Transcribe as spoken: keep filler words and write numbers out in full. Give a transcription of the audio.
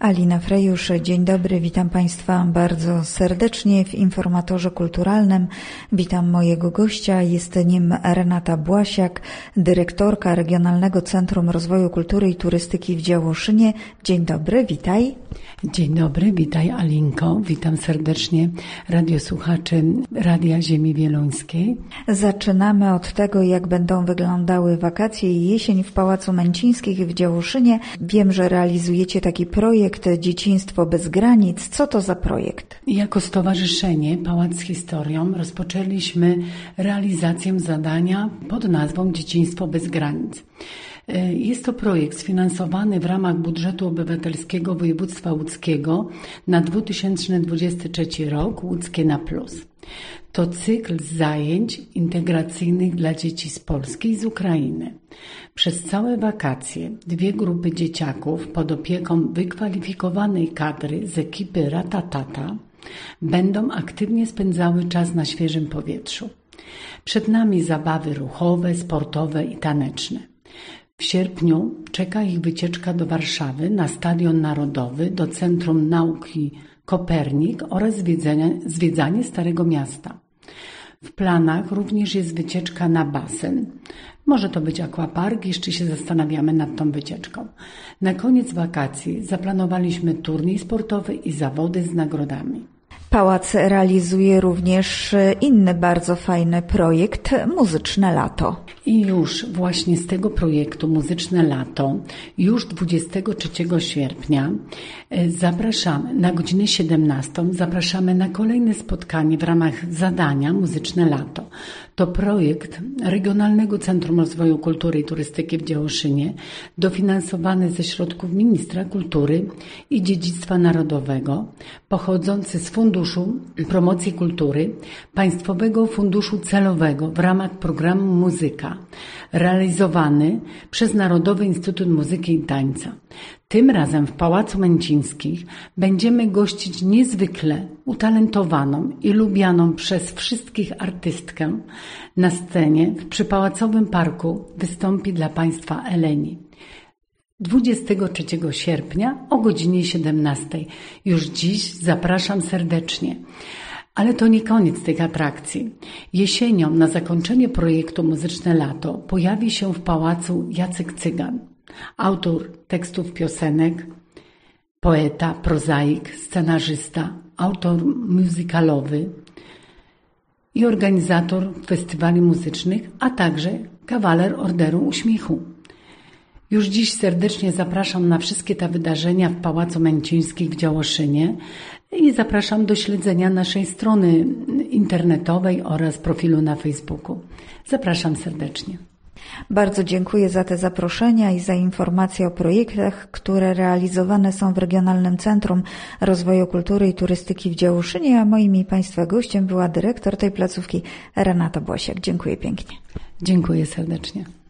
Alina Frejusz, dzień dobry, witam Państwa bardzo serdecznie w Informatorze Kulturalnym. Witam mojego gościa, jest nim Renata Błasiak, dyrektorka Regionalnego Centrum Rozwoju Kultury i Turystyki w Działoszynie. Dzień dobry, witaj. Dzień dobry, witaj Alinko, witam serdecznie radiosłuchaczy Radia Ziemi Wieluńskiej. Zaczynamy od tego, jak będą wyglądały wakacje i jesień w Pałacu Męcińskich w Działoszynie. Wiem, że realizujecie taki projekt Dzieciństwo bez granic. Co to za projekt? Jako Stowarzyszenie Pałac z Historią rozpoczęliśmy realizację zadania pod nazwą Dzieciństwo bez granic. Jest to projekt sfinansowany w ramach budżetu obywatelskiego województwa łódzkiego na dwa tysiące dwudziesty trzeci rok, Łódzkie na plus. To cykl zajęć integracyjnych dla dzieci z Polski i z Ukrainy. Przez całe wakacje dwie grupy dzieciaków pod opieką wykwalifikowanej kadry z ekipy Ratatata będą aktywnie spędzały czas na świeżym powietrzu. Przed nami zabawy ruchowe, sportowe i taneczne. W sierpniu czeka ich wycieczka do Warszawy na Stadion Narodowy, do Centrum Nauki Kopernik oraz zwiedzanie, zwiedzanie Starego Miasta. W planach również jest wycieczka na basen. Może to być aquapark, jeszcze się zastanawiamy nad tą wycieczką. Na koniec wakacji zaplanowaliśmy turniej sportowy i zawody z nagrodami. Pałac realizuje również inny bardzo fajny projekt Muzyczne Lato. I już właśnie z tego projektu Muzyczne Lato, już dwudziestego trzeciego sierpnia zapraszamy na godzinę siedemnastą, zapraszamy na kolejne spotkanie w ramach zadania Muzyczne Lato. To projekt Regionalnego Centrum Rozwoju Kultury i Turystyki w Działoszynie, dofinansowany ze środków Ministra Kultury i Dziedzictwa Narodowego, pochodzący z Funduszu Promocji Kultury, Państwowego Funduszu Celowego w ramach programu Muzyka, realizowany przez Narodowy Instytut Muzyki i Tańca. Tym razem w Pałacu Męcińskich będziemy gościć niezwykle utalentowaną i lubianą przez wszystkich artystkę. Na scenie w przypałacowym parku wystąpi dla Państwa Eleni. dwudziestego trzeciego sierpnia o godzinie siedemnastej. Już dziś zapraszam serdecznie. Ale to nie koniec tych atrakcji. Jesienią na zakończenie projektu Muzyczne Lato pojawi się w pałacu Jacek Cygan, autor tekstów piosenek, poeta, prozaik, scenarzysta, autor muzykalowy i organizator festiwali muzycznych, a także kawaler Orderu Uśmiechu. Już dziś serdecznie zapraszam na wszystkie te wydarzenia w Pałacu Męcińskich w Działoszynie i zapraszam do śledzenia naszej strony internetowej oraz profilu na Facebooku. Zapraszam serdecznie. Bardzo dziękuję za te zaproszenia i za informacje o projektach, które realizowane są w Regionalnym Centrum Rozwoju Kultury i Turystyki w Działoszynie, a moim i Państwa gościem była dyrektor tej placówki Renata Błasiak. Dziękuję pięknie. Dziękuję serdecznie.